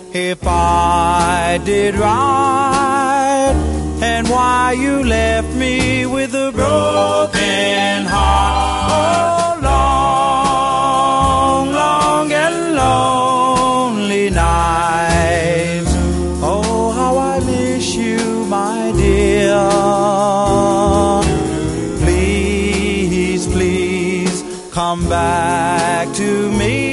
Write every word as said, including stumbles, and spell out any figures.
if I did right, and why you left me with a broken heart. Oh, long, long and lonely nights. Oh, how I miss you, my dear. Please, please come back to me.